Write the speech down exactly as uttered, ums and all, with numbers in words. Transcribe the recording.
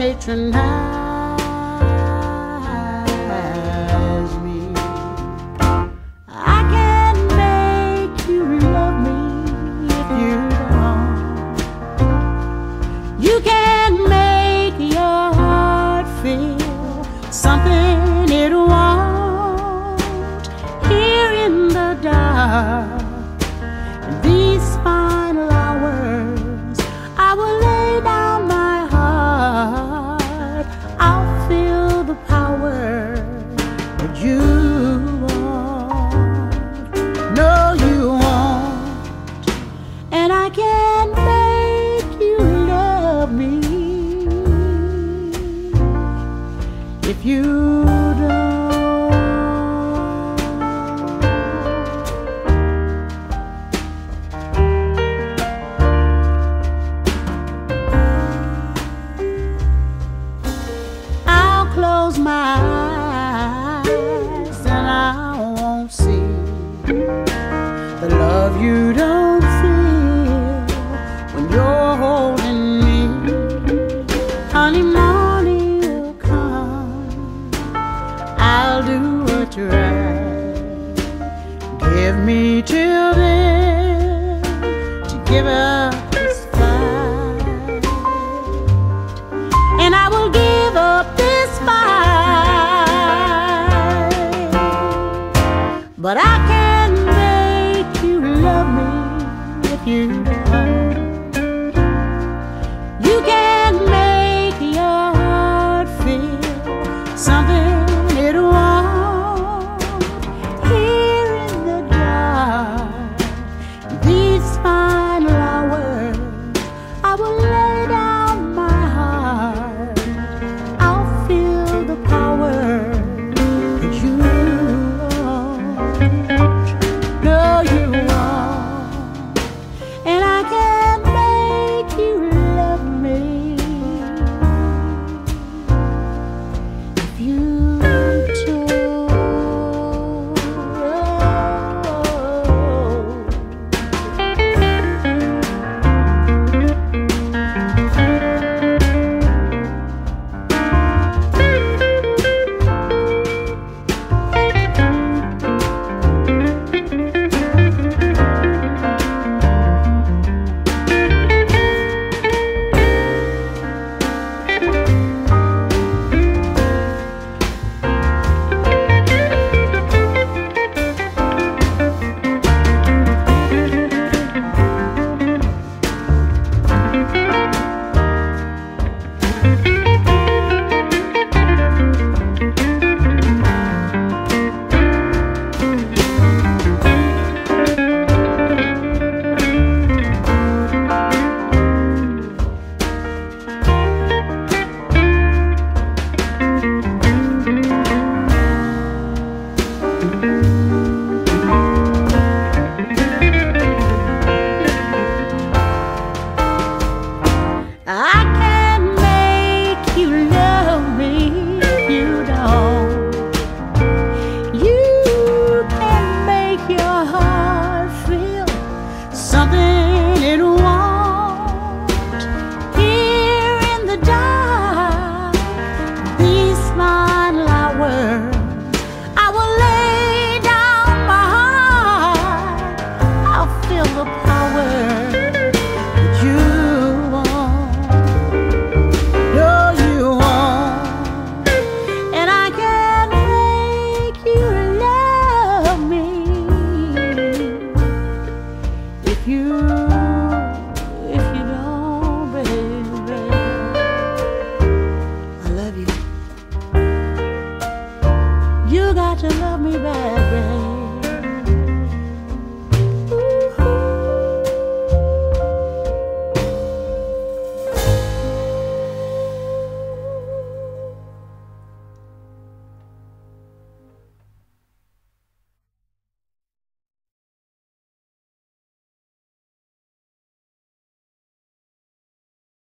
patronize me. I can't make you love me if you don't. You can't make your heart feel something it won't. Here in the dark, in these final hours, I will lay down my heart. I'll feel the power that you want. No, you won't. And I can't make you love me if you don't. Close my eyes and I won't see the love you don't feel when you're holding me. Honey, morning will come, I'll do what's right. Give me till then to give up this fight, and I will give up this fight, but I can't.